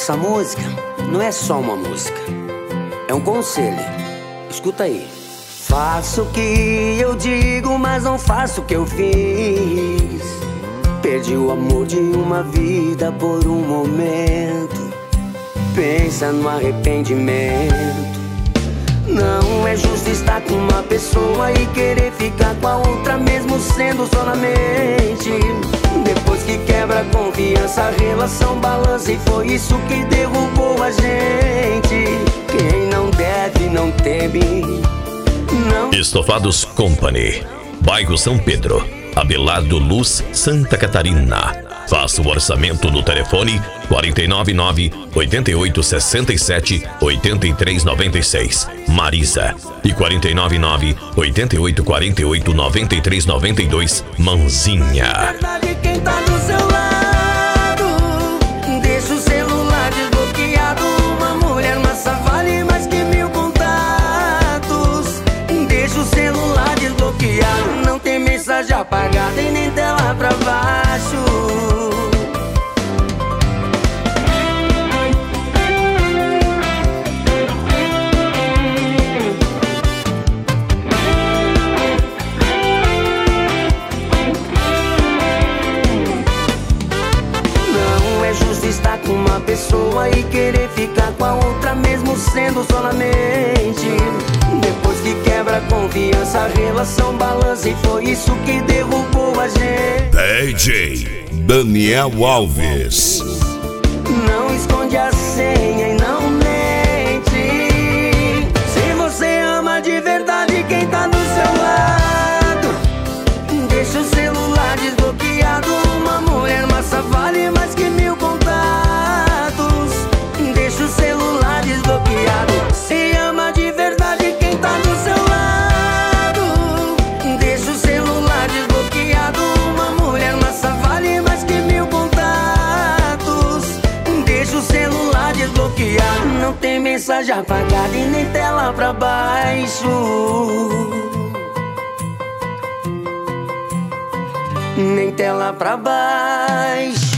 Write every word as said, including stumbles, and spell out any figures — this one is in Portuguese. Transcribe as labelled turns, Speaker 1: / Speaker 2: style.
Speaker 1: Essa música não é só uma música, é um conselho. Escuta aí. Faço o que eu digo, mas não faço o que eu fiz. Perdi o amor de uma vida por um momento. Pensa no arrependimento. Não é justo estar com uma pessoa e querer ficar com a outra, mesmo sendo só na mente. Depois que quebra a confiança, a relação balança, e foi isso que derrubou a gente. Quem não deve não teme. Não.
Speaker 2: Estofados Company, bairro São Pedro, Abelardo Luz, Santa Catarina. Faça o orçamento no telefone quatro nove nove, oito oito seis sete, oito três nove seis, Marisa, e quatro nove nove, oito oito quatro oito, nove três nove dois, Manzinha.
Speaker 1: Quem tá do seu lado, deixa o celular desbloqueado. Uma mulher massa vale mais que mil contatos. Deixa o celular desbloqueado, não tem mensagem apagada e nem tela pra baixo. Estar com uma pessoa e querer ficar com a outra, mesmo sendo só na mente. Depois que quebra a confiança, a relação balança, e foi isso que derrubou a gente.
Speaker 3: D J Daniel Alves.
Speaker 1: Não esconde a senha e não mente. Se você ama de verdade quem tá do seu lado, deixa o celular desbloqueado. Uma mulher massa vale mais que mil contatos. Deixa o celular desbloqueado. Se ama de verdade quem tá do seu lado, deixa o celular desbloqueado. Uma mulher massa vale mais que mil contatos. Deixa o celular desbloqueado, não tem mensagem apagada e nem tela pra baixo. Nem tela pra baixo.